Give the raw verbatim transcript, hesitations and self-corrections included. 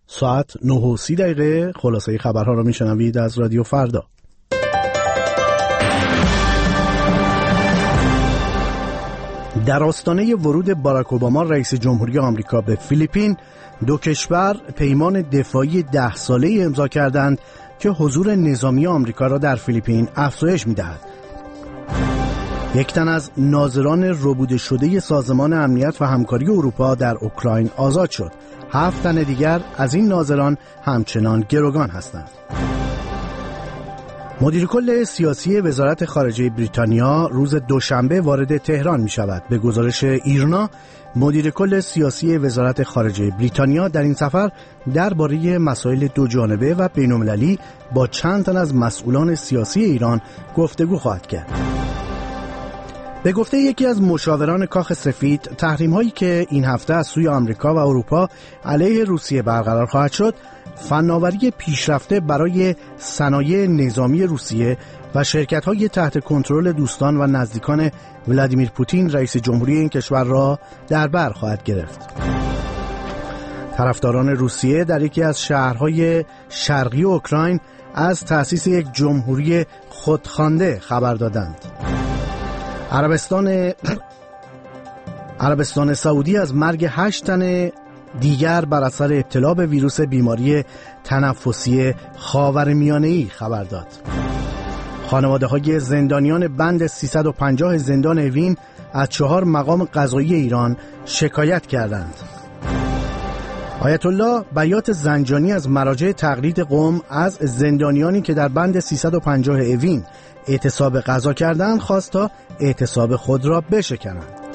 ساعت نه و سی دقیقه. خلاصه خبرها را میشنوید از رادیو فردا. در آستانه ورود باراک اوباما رئیس جمهوری آمریکا به فیلیپین، دو کشور پیمان دفاعی ده ساله‌ای امضا کردند که حضور نظامی آمریکا را در فیلیپین افزایش می‌دهد. یک تن از ناظران ربوده شده سازمان امنیت و همکاری اروپا در اوکراین آزاد شد. هفت تن دیگر از این ناظران همچنان گروگان هستند. مدیر کل سیاسی وزارت خارجه بریتانیا روز دوشنبه وارد تهران می شود. به گزارش ایرنا، مدیر کل سیاسی وزارت خارجه بریتانیا در این سفر درباره مسائل دو جانبه و بین‌المللی با چند تن از مسئولان سیاسی ایران گفتگو خواهد کرد. به گفته یکی از مشاوران کاخ سفید، تحریم‌هایی که این هفته از سوی آمریکا و اروپا علیه روسیه برقرار خواهد شد، فناوری پیشرفته برای صنایع نظامی روسیه و شرکت‌های تحت کنترل دوستان و نزدیکان ولادیمیر پوتین رئیس جمهوری این کشور را در بر خواهد گرفت. طرفداران روسیه در یکی از شهرهای شرقی اوکراین از تأسیس یک جمهوری خودخوانده خبر دادند. عربستان عربستان سعودی از مرگ هشت تن دیگر بر اثر ابتلا به ویروس بیماری تنفسی خاورمیانه‌ای خبر داد. خانواده‌های زندانیان بند سیصد و پنجاه زندان اوین از چهار مقام قضایی ایران شکایت کردند. آیت الله بیات زنجانی از مراجع تقلید قم از زندانیانی که در بند سیصد و پنجاه اوین اعتصاب قضا کردند خواست تا اعتصاب خود را بشکنند.